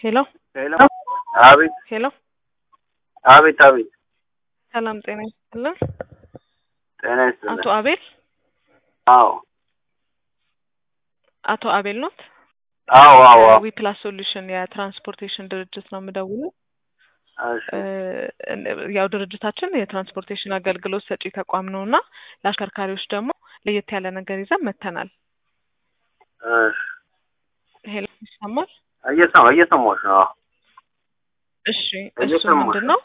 ሄሎ ሄሎ አቤት ሄሎ አቤት አቤት ሰላም ጤና ይስጥልን። ጤና ይስጥልን። አቶ አቤል አዎ አቶ አቤል ኖት? አዎ አዎ ዊ ፕላስ ሶሉሽን የትራንስፖርቴሽን ድርጅት ነው የምደውለው። እሺ ያው ድርጅታችን የትራንስፖርቴሽን አገልግሎት ሰጪ ተቋም ነውና ለአሽከርካሪዎች ደግሞ ለየት ያለ ነገር ይዘን መተናል። እሺ ሄሎ ይሰማል? እየሰማሁሽ ነው። እሺ እሱ ምንድነው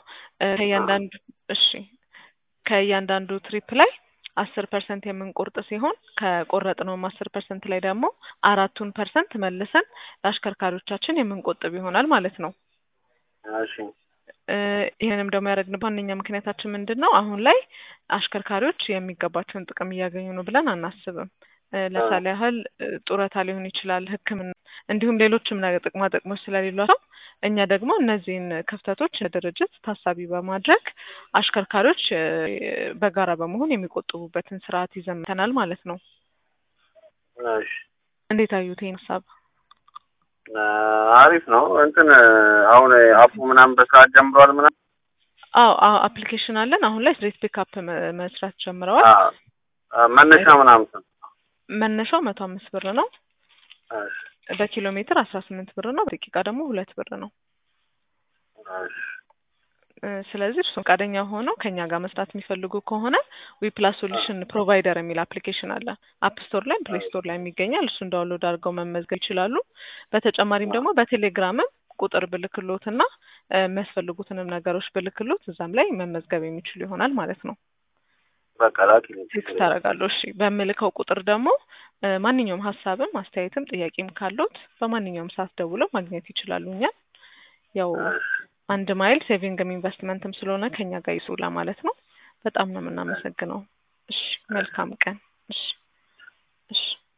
ከእያንዳንዱ ትሪፕ ላይ 10% የምንቆርጥ ሲሆን ከቆረጥነውም 10% ላይ ደግሞ 4% መልሰን ለአሽከርካሪዎቻችን የምንቆጥብ ይሆናል ማለት ነው። እሺ ይሄንም ደግሞ ያደረግንበት ዋነኛ ምክንያታችን ምንድነው? አሁን ላይ አሽከርካሪዎች የሚገባቸውን ጥቅም እያገኙ ነው ብለን አናስብም። ለምሳሌ ያህል ጡረታ ሊሆን ይችላል፣ ሕክምና እንዲሁም ሌሎችም ጥቅማ ጥቅሞች ስለሌሏቸው እኛ ደግሞ እነዚህን ክፍተቶች ድርጅት ታሳቢ በማድረግ አሽከርካሪዎች በጋራ በመሆን የሚቆጥቡበትን ስርዓት ይዘን መጥተናል ማለት ነው። እሺ እንዴት አዩት ይሄን ሀሳብ? አሪፍ ነው። አሁን አፑ ምናምን በስርዓት ጀምሯል ምናምን? አዎ አፕሊኬሽን አለን። አሁን ላይ ስትሪት ፒክአፕ መስራት ጀምረዋል። መነሻ ምናምን መነሻው 105 ብር ነው። እሺ በኪሎ ሜትር 18 ብር ነው። በደቂቃ ደግሞ 2 ብር ነው። እሺ ስለዚህ እርሱም ፈቃደኛ ሆነው ከኛ ጋር መስራት የሚፈልጉ ከሆነ ዊ ፕላስ ሶሉሽን ፕሮቫይደር የሚል አፕሊኬሽን አለ። አፕ ስቶር ላይ ፕሌይ ስቶር ላይ የሚገኛል። እሱን ዳውንሎድ አድርገው መመዝገብ ይችላሉ። በተጨማሪም ደግሞ በቴሌግራምም ቁጥር ብልክሎትና የሚያስፈልጉትንም ነገሮች ብልክሎት እዛም ላይ መመዝገብ የሚችሉ ይሆናል ማለት ነው። በቃ ላኪልኝ። ቴክስት ታደርጋለሁ። እሺ በምልከው ቁጥር ደግሞ ማንኛውም ሀሳብም አስተያየትም ጥያቄም ካሉት በማንኛውም ሰዓት ደውለው ማግኘት ይችላሉ። እኛ ያው 1 ማይል ሴቪንግም ኢንቨስትመንትም ስለሆነ ከኛ ጋር ይሱላ ማለት ነው። በጣም ነው የምናመሰግነው። እሺ መልካም ቀን። እሺ